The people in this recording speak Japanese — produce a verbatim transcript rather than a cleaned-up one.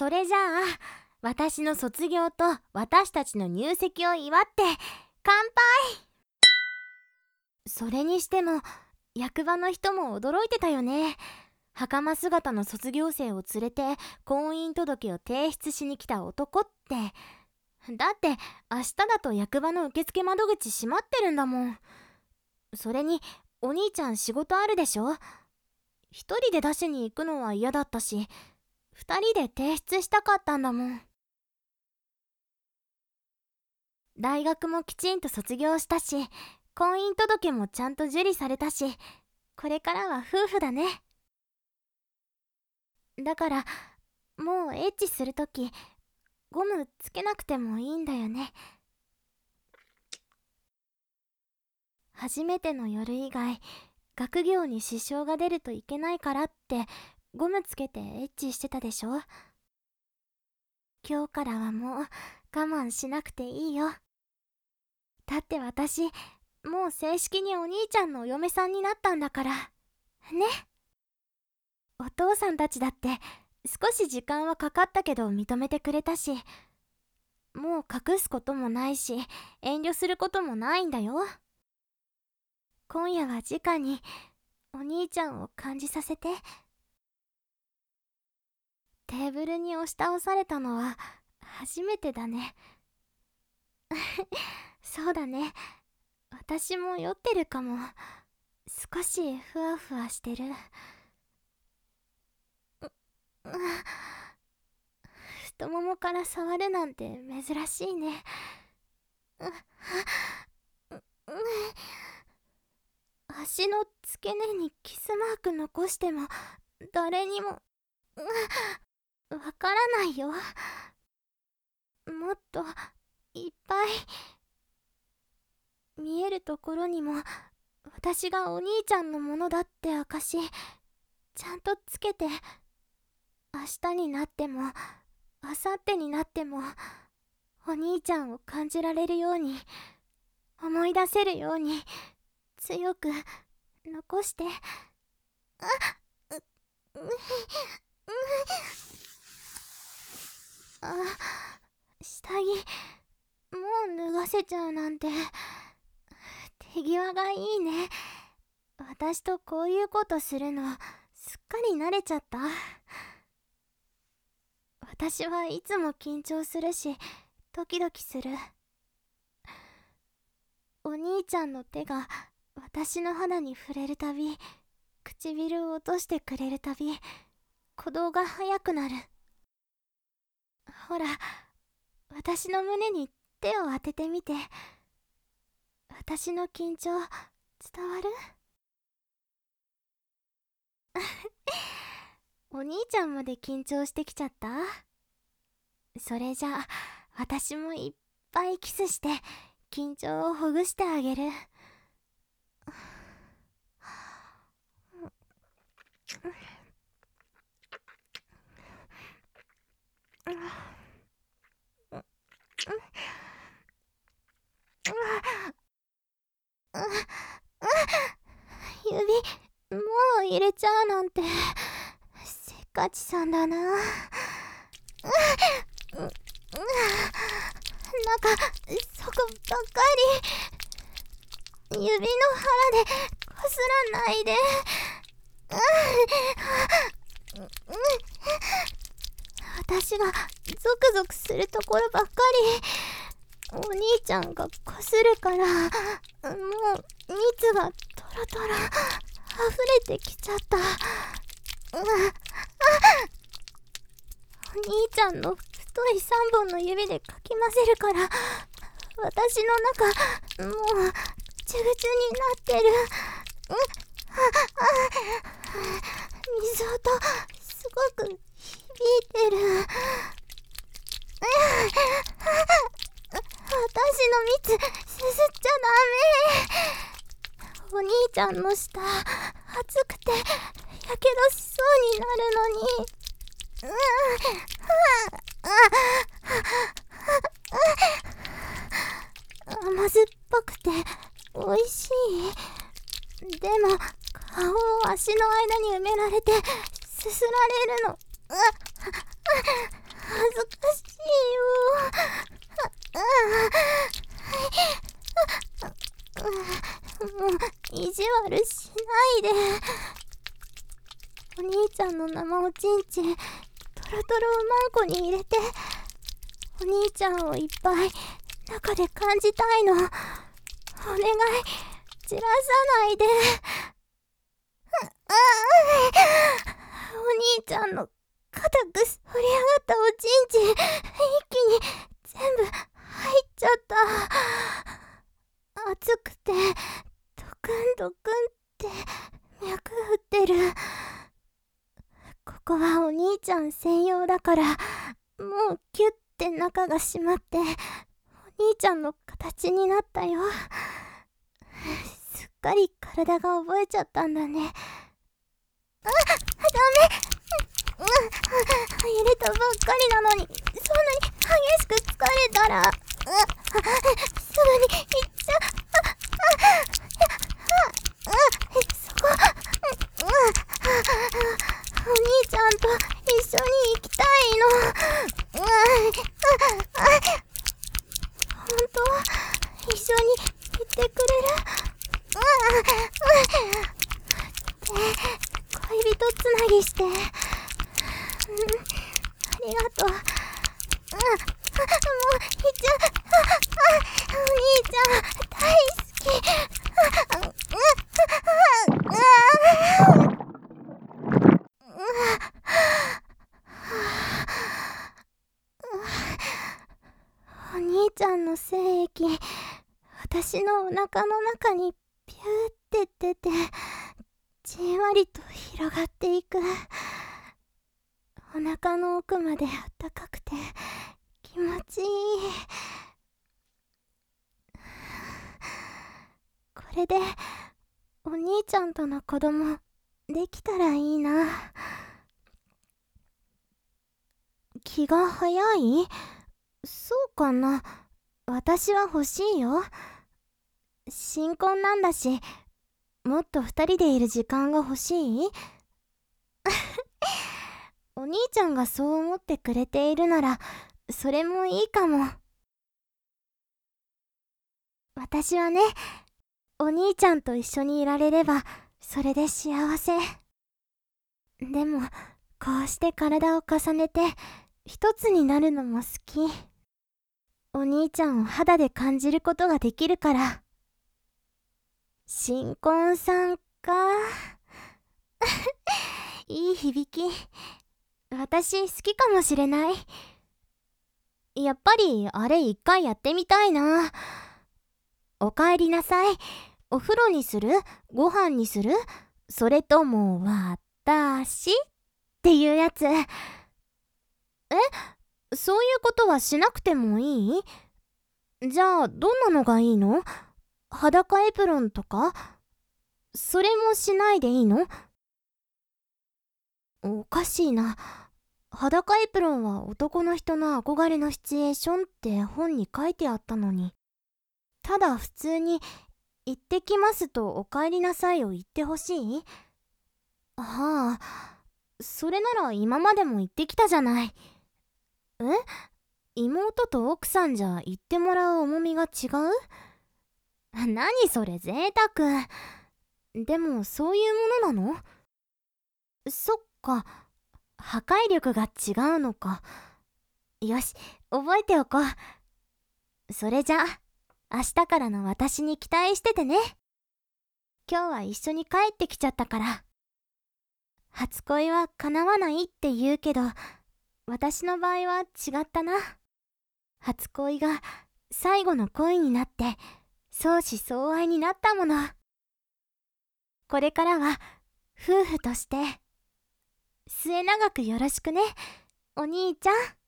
それじゃあ私の卒業と私たちの入籍を祝って乾杯。それにしても役場の人も驚いてたよね。袴姿の卒業生を連れて婚姻届を提出しに来た男って。だって明日だと役場の受付窓口閉まってるんだもん。それにお兄ちゃん仕事あるでしょ。一人で出しに行くのは嫌だったし、二人で提出したかったんだもん。大学もきちんと卒業したし、婚姻届もちゃんと受理されたし、これからは夫婦だね。だからもうエッチするときゴムつけなくてもいいんだよね。初めての夜以外学業に支障が出るといけないからってゴムつけてエッチしてたでしょ。今日からはもう我慢しなくていいよ。だって私もう正式にお兄ちゃんのお嫁さんになったんだからね。お父さんたちだって少し時間はかかったけど認めてくれたし、もう隠すこともないし遠慮することもないんだよ。今夜は直にお兄ちゃんを感じさせて。テーブルに押し倒されたのは初めてだね。そうだね、私も酔ってるかも。少しふわふわしてる。太ももから触るなんて珍しいね。足の付け根にキスマーク残しても誰にもわからないよ。もっといっぱい見えるところにも私がお兄ちゃんのものだって証ちゃんとつけて、明日になっても明後日になってもお兄ちゃんを感じられるように、思い出せるように強く残して。あっ、う、う、あ、下着もう脱がせちゃうなんて手際がいいね。私とこういうことするのすっかり慣れちゃった。私はいつも緊張するしドキドキする。お兄ちゃんの手が私の肌に触れるたび、唇を落としてくれるたび鼓動が速くなる。ほら、私の胸に手を当ててみて。私の緊張伝わる？お兄ちゃんまで緊張してきちゃった？それじゃあ私もいっぱいキスして緊張をほぐしてあげる。指もう入れちゃうなんてせっかちさんだな。なんかそこばっかり指の腹でこすらないで。私がゾクゾクするところばっかりお兄ちゃんがこするから、もう蜜がトロトロ溢れてきちゃった。お兄ちゃんの太いさんぼんの指でかき混ぜるから私の中もうぐちゅぐちゅになってる。水音すごく響いてる。私の蜜すすっちゃダメ。お兄ちゃんの舌熱くてやけどしそうになるのに。甘酸っぱくておいしい。でも顔を足の間に埋められてすすられるの。 恥ずかしいよ。もう意地悪しないで。お兄ちゃんの生おちんちんトロトロをマンコに入れて、お兄ちゃんをいっぱい中で感じたいの。お願い、散らさないで。お兄ちゃんの固く反り上がったおちんちん、一気に全部入っちゃった。熱くてドクンドクンって脈打ってる。ここはお兄ちゃん専用だから、もうキュッて中が閉まってお兄ちゃんの形になったよ。すっかり体が覚えちゃったんだね。あ、ダメ。うん、入れたばっかりなのに、そんなに激しく疲れたら、うん、すぐに行っちゃう。そこ、うん、お兄ちゃんと一緒に行きたいの。うん、本当？一緒に行ってくれる？うん、うん、恋人つなぎして、うん、ありがとう。うん、もう行っちゃう。お兄ちゃん大好き。お兄ちゃんの精液、私のお腹の中にピューって出て、じんわりと広がっていく。お腹の奥まであったかくて気持ちいい。これでお兄ちゃんとの子供できたらいいな。気が早い？そうかな。私は欲しいよ。新婚なんだし、もっと二人でいる時間が欲しい？お兄ちゃんがそう思ってくれているなら、それもいいかも。私はね、お兄ちゃんと一緒にいられればそれで幸せ。でもこうして体を重ねて一つになるのも好き。お兄ちゃんを肌で感じることができるから。新婚さんか。いい響き。私好きかもしれない。やっぱりあれ一回やってみたいな。おかえりなさい。お風呂にする？ご飯にする？それとも私っていうやつ。え？そういうことはしなくてもいい？じゃあどんなのがいいの？裸エプロンとか？それもしないでいいの？おかしいな。裸エプロンは男の人の憧れのシチュエーションって本に書いてあったのに。ただ普通に行ってきますとお帰りなさいを言ってほしい？はあ、それなら今までも言ってきたじゃない。え？妹と奥さんじゃ言ってもらう重みが違う？何それ贅沢。でもそういうものなの？そっか、破壊力が違うのか。よし、覚えておこう。それじゃ明日からの私に期待しててね。今日は一緒に帰ってきちゃったから。初恋は叶わないって言うけど、私の場合は違ったな。初恋が最後の恋になって相思相愛になったもの。これからは夫婦として末永くよろしくね、お兄ちゃん。